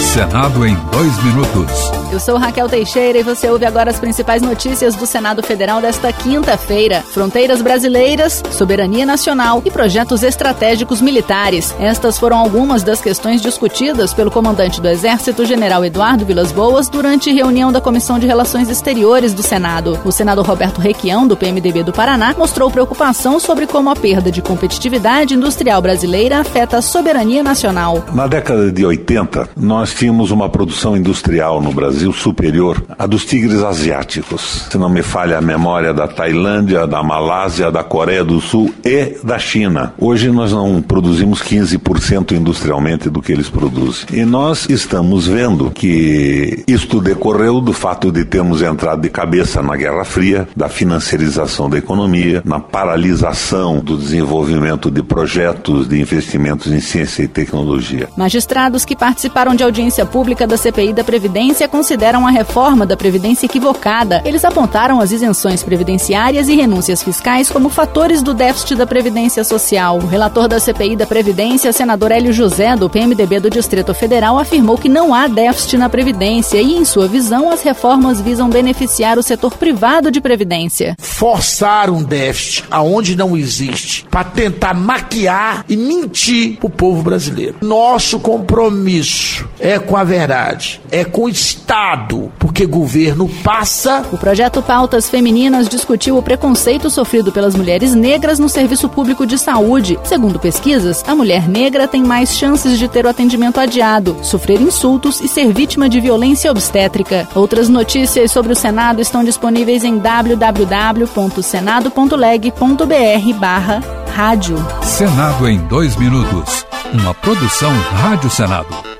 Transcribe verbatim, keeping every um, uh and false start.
Senado em dois minutos. Eu sou Raquel Teixeira e você ouve agora as principais notícias do Senado Federal desta quinta-feira. Fronteiras brasileiras, soberania nacional e projetos estratégicos militares. Estas foram algumas das questões discutidas pelo comandante do Exército, general Eduardo Vilas Boas, durante reunião da Comissão de Relações Exteriores do Senado. O senador Roberto Requião, do P M D B do Paraná, mostrou preocupação sobre como a perda de competitividade industrial brasileira afeta a soberania nacional. Na década de oitenta, nós tínhamos uma produção industrial no Brasil superior à dos tigres asiáticos. Se não me falha a memória, da Tailândia, da Malásia, da Coreia do Sul e da China. Hoje nós não produzimos quinze por cento industrialmente do que eles produzem. E nós estamos vendo que isto decorreu do fato de termos entrado de cabeça na Guerra Fria, da financiarização da economia, na paralisação do desenvolvimento de projetos de investimentos em ciência e tecnologia. Magistrados que participaram de audiência pública da C P I da Previdência consideram a reforma da Previdência equivocada. Eles apontaram as isenções previdenciárias e renúncias fiscais como fatores do déficit da Previdência Social. O relator da C P I da Previdência, senador Hélio José, do P M D B do Distrito Federal, afirmou que não há déficit na Previdência e, em sua visão, as reformas visam beneficiar o setor privado de Previdência. Forçar um déficit aonde não existe para tentar maquiar e mentir o povo brasileiro. Nosso compromisso é com a verdade, é com o Estado, porque governo passa. O projeto Pautas Femininas discutiu o preconceito sofrido pelas mulheres negras no serviço público de saúde. Segundo pesquisas, a mulher negra tem mais chances de ter o atendimento adiado, sofrer insultos e ser vítima de violência obstétrica. Outras notícias sobre o Senado estão disponíveis em w w w ponto senado ponto leg ponto b r barra rádio. Senado em dois minutos. Uma produção Rádio Senado.